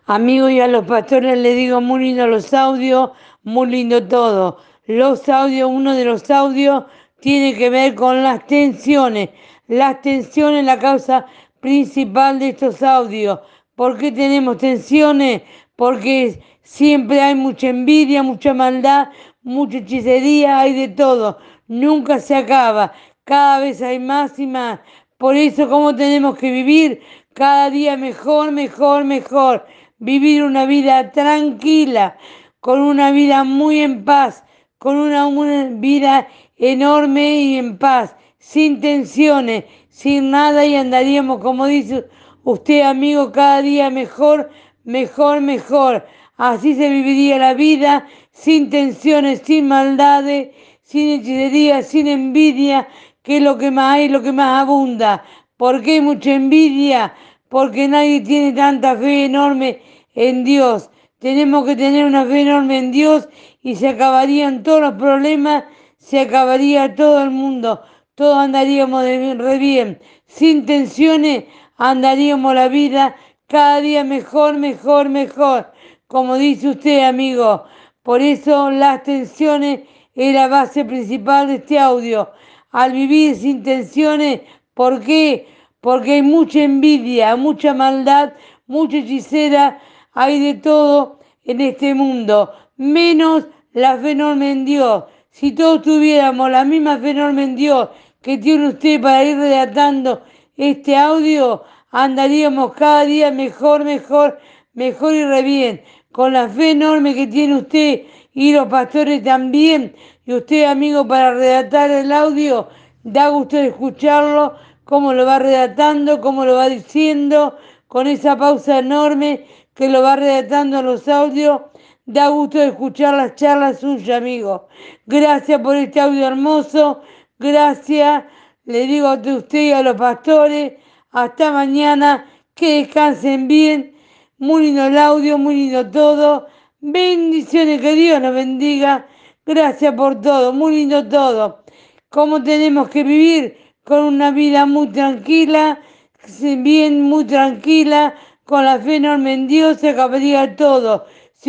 Amigo, y a los pastores les digo muy lindo los audios, muy lindo todo. Los audios, uno de los audios tiene que ver con las tensiones. Las tensiones, la causa principal de estos audios. ¿Por qué tenemos tensiones? Porque siempre hay mucha envidia, mucha maldad, mucha hechicería, hay de todo. Nunca se acaba. Cada vez hay más y más. Por eso, ¿cómo tenemos que vivir? Cada día mejor, mejor, mejor. Vivir una vida tranquila, con una vida muy en paz, con una vida enorme y en paz, sin tensiones, sin nada, y andaríamos, como dice usted, amigo, cada día mejor, mejor, mejor. Así se viviría la vida, sin tensiones, sin maldades, sin hechicería, sin envidia, que es lo que más hay, lo que más abunda. ¿Por qué hay mucha envidia? Porque nadie tiene tanta fe enorme en Dios. Tenemos que tener una fe enorme en Dios y se acabarían todos los problemas, se acabaría todo el mundo, todos andaríamos re bien. Sin tensiones andaríamos la vida cada día mejor, mejor, mejor. Como dice usted, amigo. Por eso las tensiones es la base principal de este audio. Al vivir sin tensiones, ¿por qué? Porque hay mucha envidia, mucha maldad, mucha hechicera, hay de todo en este mundo, menos la fe enorme en Dios. Si todos tuviéramos la misma fe enorme en Dios que tiene usted para ir redactando este audio, andaríamos cada día mejor, mejor, mejor y re bien. Con la fe enorme que tiene usted y los pastores también, y usted, amigo, para redactar el audio, da gusto de escucharlo, cómo lo va redactando, cómo lo va diciendo, con esa pausa enorme que lo va redactando en los audios. Da gusto de escuchar las charlas suyas, amigo. Gracias por este audio hermoso. Gracias, le digo a usted y a los pastores. Hasta mañana. Que descansen bien. Muy lindo el audio, muy lindo todo. Bendiciones, que Dios nos bendiga. Gracias por todo, muy lindo todo. Cómo tenemos que vivir con una vida muy tranquila, bien, muy tranquila, con la fe enorme en Dios, se acabaría todo. Si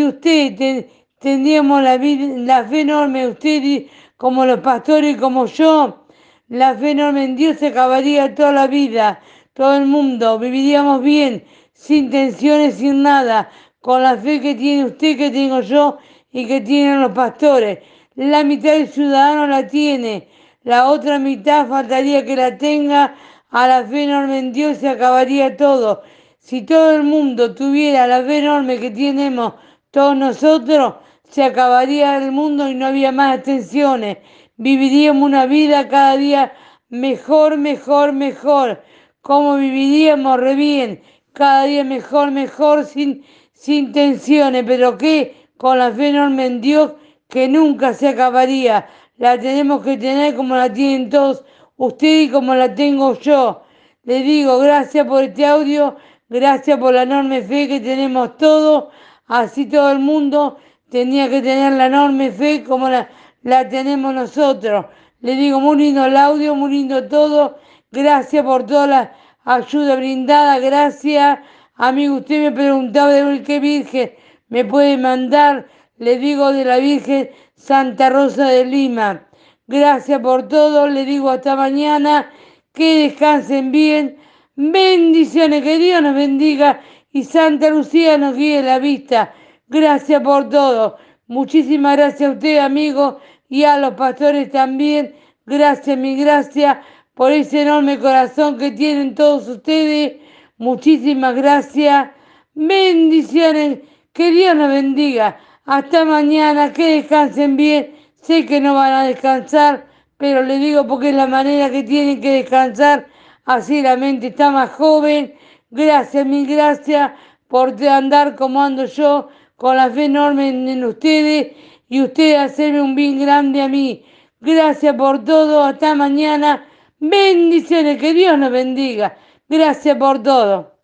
tendríamos la fe enorme, usted como los pastores y como yo, la fe enorme en Dios, se acabaría toda la vida, todo el mundo, viviríamos bien, sin tensiones, sin nada, con la fe que tiene usted, que tengo yo y que tienen los pastores. La mitad del ciudadano la tiene, la otra mitad faltaría que la tenga. A la fe enorme en Dios se acabaría todo. Si todo el mundo tuviera la fe enorme que tenemos todos nosotros, se acabaría el mundo y no había más tensiones. Viviríamos una vida cada día mejor, mejor, mejor. Como viviríamos re bien, cada día mejor, mejor, sin tensiones. Pero que con la fe enorme en Dios, que nunca se acabaría. La tenemos que tener como la tienen todos ustedes y como la tengo yo. Les digo gracias por este audio, gracias por la enorme fe que tenemos todos. Así todo el mundo tenía que tener la enorme fe como la tenemos nosotros. Les digo muy lindo el audio, muy lindo todo. Gracias por toda la ayuda brindada, gracias. Amigo, usted me preguntaba de qué virgen me puede mandar. Le digo de la Virgen Santa Rosa de Lima. Gracias por todo, le digo hasta mañana, que descansen bien. Bendiciones, que Dios nos bendiga y Santa Lucía nos guíe la vista. Gracias por todo. Muchísimas gracias a usted, amigo, y a los pastores también. Gracias, mi gracias, por ese enorme corazón que tienen todos ustedes. Muchísimas gracias. Bendiciones. Que Dios nos bendiga. Hasta mañana. Que descansen bien. Sé que no van a descansar, pero les digo porque es la manera que tienen que descansar. Así la mente está más joven. Gracias, mil gracias por andar como ando yo, con la fe enorme en ustedes y ustedes hacerme un bien grande a mí. Gracias por todo. Hasta mañana. Bendiciones. Que Dios nos bendiga. Gracias por todo.